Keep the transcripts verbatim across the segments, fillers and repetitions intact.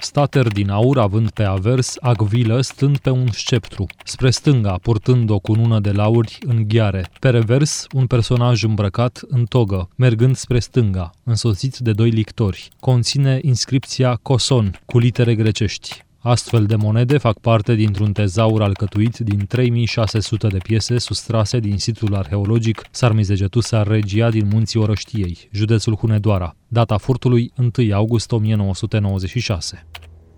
stater din aur având pe avers acvilă stând pe un sceptru, spre stânga purtând o cunună de lauri în gheare, pe revers un personaj îmbrăcat în togă, mergând spre stânga, însoțit de doi lictori. Conține inscripția Coson, cu litere grecești. Astfel de monede fac parte dintr-un tezaur alcătuit din trei mii șase sute de piese sustrase din situl arheologic Sarmizegetusa Regia din Munții Orăștiei, județul Hunedoara. Data furtului unu august o mie nouă sute nouăzeci și șase.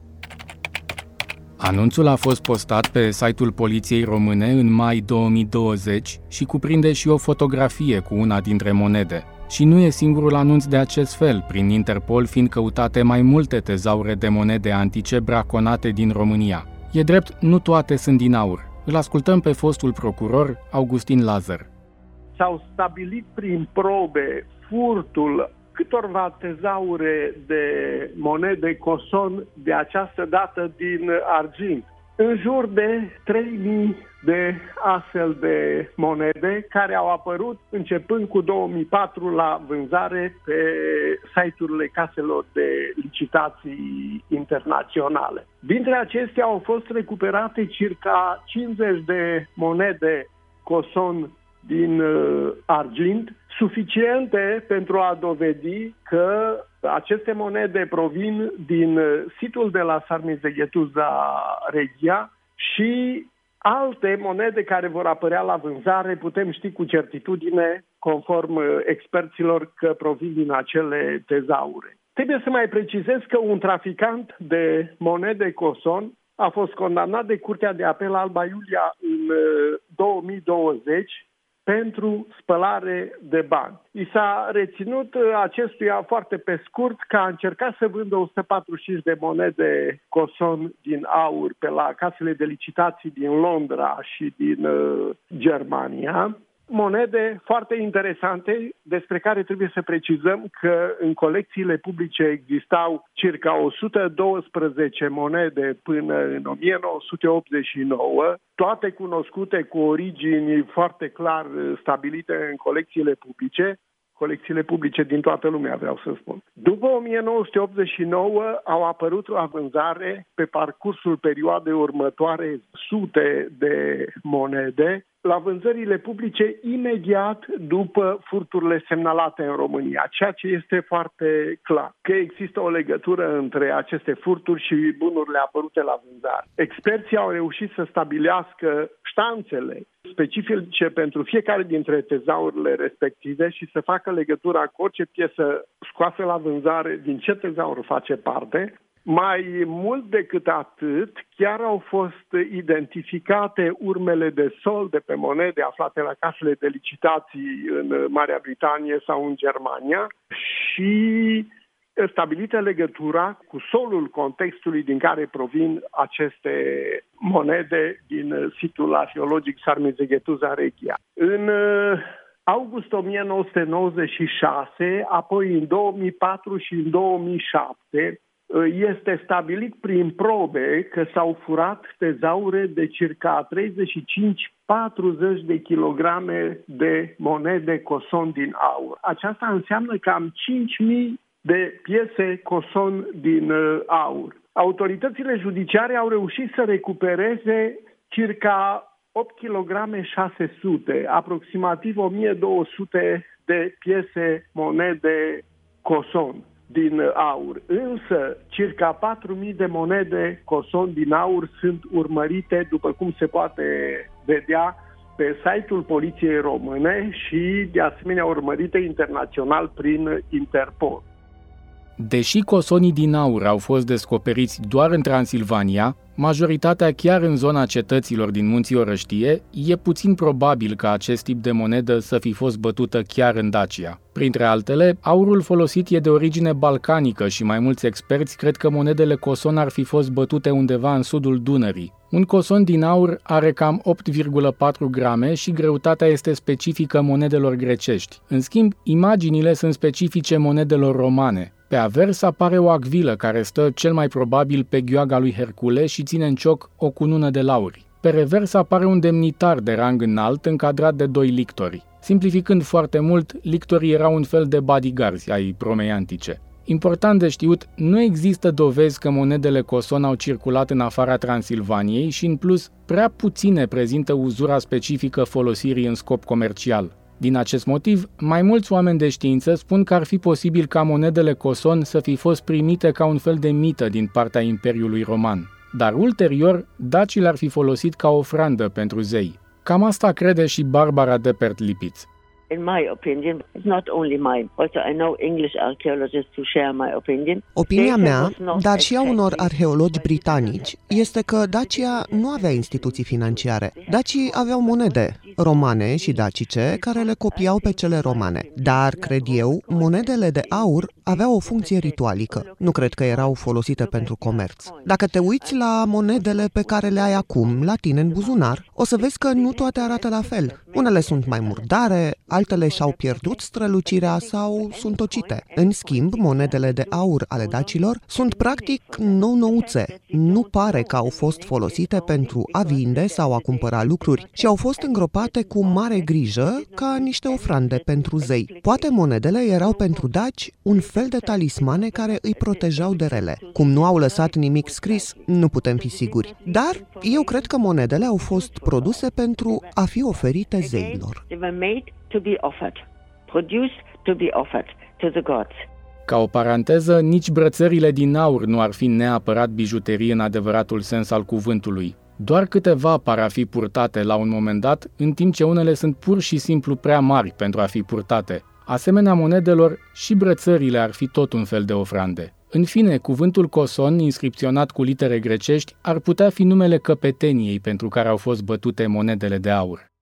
Anunțul a fost postat pe site-ul Poliției Române în mai două mii douăzeci și cuprinde și o fotografie cu una dintre monede. Și nu e singurul anunț de acest fel, prin Interpol fiind căutate mai multe tezaure de monede antice braconate din România. E drept, nu toate sunt din aur. Îl ascultăm pe fostul procuror Augustin Lazar. S-au stabilit prin probe furtul câtorva tezaure de monede Coson, de această dată din argint. În jur de trei mii de astfel de monede care au apărut începând cu două mii patru la vânzare pe site-urile caselor de licitații internaționale. Dintre acestea au fost recuperate circa cincizeci de monede Coson din uh, argint, suficiente pentru a dovedi că aceste monede provin din situl de la Sarmizegetusa Regia și alte monede care vor apărea la vânzare, putem ști cu certitudine, conform experților, că provin din acele tezaure. Trebuie să mai precizez că un traficant de monede Coson a fost condamnat de Curtea de Apel Alba Iulia în două mii douăzeci pentru spălare de bani. I s-a reținut acestuia foarte pe scurt că a încercat să vândă o sută patruzeci și cinci de monede Coson din aur pe la casele de licitații din Londra și din uh, Germania. Monede foarte interesante, despre care trebuie să precizăm că în colecțiile publice existau circa o sută douăsprezece monede până în o mie nouă sute optzeci și nouă, toate cunoscute cu origini foarte clar stabilite în colecțiile publice, colecțiile publice din toată lumea, vreau să spun. După o mie nouă sute optzeci și nouă au apărut la vânzare pe parcursul perioadei următoare sute de monede la vânzările publice imediat după furturile semnalate în România, ceea ce este foarte clar, că există o legătură între aceste furturi și bunurile apărute la vânzare. Experții au reușit să stabilească ștanțele specifice pentru fiecare dintre tezaurile respective și să facă legătura cu orice piesă scoasă la vânzare, din ce tezaur face parte. Mai mult decât atât, chiar au fost identificate urmele de sol de pe monede aflate la casele de licitații în Marea Britanie sau în Germania și stabilită legătura cu solul contextului din care provin aceste monede din situl arheologic Sarmizegetusa Regia. În august o mie nouă sute nouăzeci și șase, apoi în două mii patru și în două mii șapte, este stabilit prin probe că s-au furat tezaure de circa treizeci și cinci patruzeci de kilograme de monede Coson din aur. Aceasta înseamnă cam cinci mii de piese Coson din aur. Autoritățile judiciare au reușit să recupereze circa opt kilograme șase sute, aproximativ o mie două sute de piese monede Coson din aur. Însă, circa patru mii de monede Coson din aur sunt urmărite, după cum se poate vedea, pe site-ul Poliției Române și, de asemenea, urmărite internațional prin Interpol. Deși cosonii din aur au fost descoperiți doar în Transilvania, majoritatea chiar în zona cetăților din Munții Orăștie, e puțin probabil ca acest tip de monedă să fi fost bătută chiar în Dacia. Printre altele, aurul folosit e de origine balcanică și mai mulți experți cred că monedele Coson ar fi fost bătute undeva în sudul Dunării. Un coson din aur are cam opt virgulă patru grame și greutatea este specifică monedelor grecești. În schimb, imaginile sunt specifice monedelor romane. Pe avers apare o acvilă care stă cel mai probabil pe gheoaga lui Hercule și ține în cioc o cunună de lauri. Pe revers apare un demnitar de rang înalt încadrat de doi lictori. Simplificând foarte mult, lictorii erau un fel de bodyguards ai Romei antice. Important de știut, nu există dovezi că monedele Coson au circulat în afara Transilvaniei și, în plus, prea puține prezintă uzura specifică folosirii în scop comercial. Din acest motiv, mai mulți oameni de știință spun că ar fi posibil ca monedele Coson să fi fost primite ca un fel de mită din partea Imperiului Roman, dar ulterior, dacii l-ar fi folosit ca ofrandă pentru zei. Cam asta crede și Barbara Deppert-Lipitz. In my opinion, it's not only mine. Also, I know English archaeologists who share my opinion. Opinia mea, dar și a unor arheologi britanici, este că Dacia nu avea instituții financiare. Dacii aveau monede romane și dacice care le copiau pe cele romane. Dar, cred eu, monedele de aur aveau o funcție ritualică. Nu cred că erau folosite pentru comerț. Dacă te uiți la monedele pe care le ai acum la tine în buzunar, o să vezi că nu toate arată la fel. Unele sunt mai murdare, altele și-au pierdut strălucirea sau sunt tocite. În schimb, monedele de aur ale dacilor sunt practic nou-nouțe. Nu pare că au fost folosite pentru a vinde sau a cumpăra lucruri și au fost îngropate cu mare grijă ca niște ofrande pentru zei. Poate monedele erau pentru daci un fel de talismane care îi protejau de rele. Cum nu au lăsat nimic scris, nu putem fi siguri. Dar eu cred că monedele au fost produse pentru a fi oferite zeilor. To be offered, produced to be offered to the gods. Ca o paranteză, nici brățările din aur nu ar fi neapărat bijuterie în adevăratul sens al cuvântului. Doar câteva par a fi purtate la un moment dat, în timp ce unele sunt pur și simplu prea mari pentru a fi purtate. Asemenea monedelor, și brățările ar fi tot un fel de ofrande. În fine, cuvântul Coson, inscripționat cu litere grecești, ar putea fi numele căpeteniei pentru care au fost bătute monedele de aur.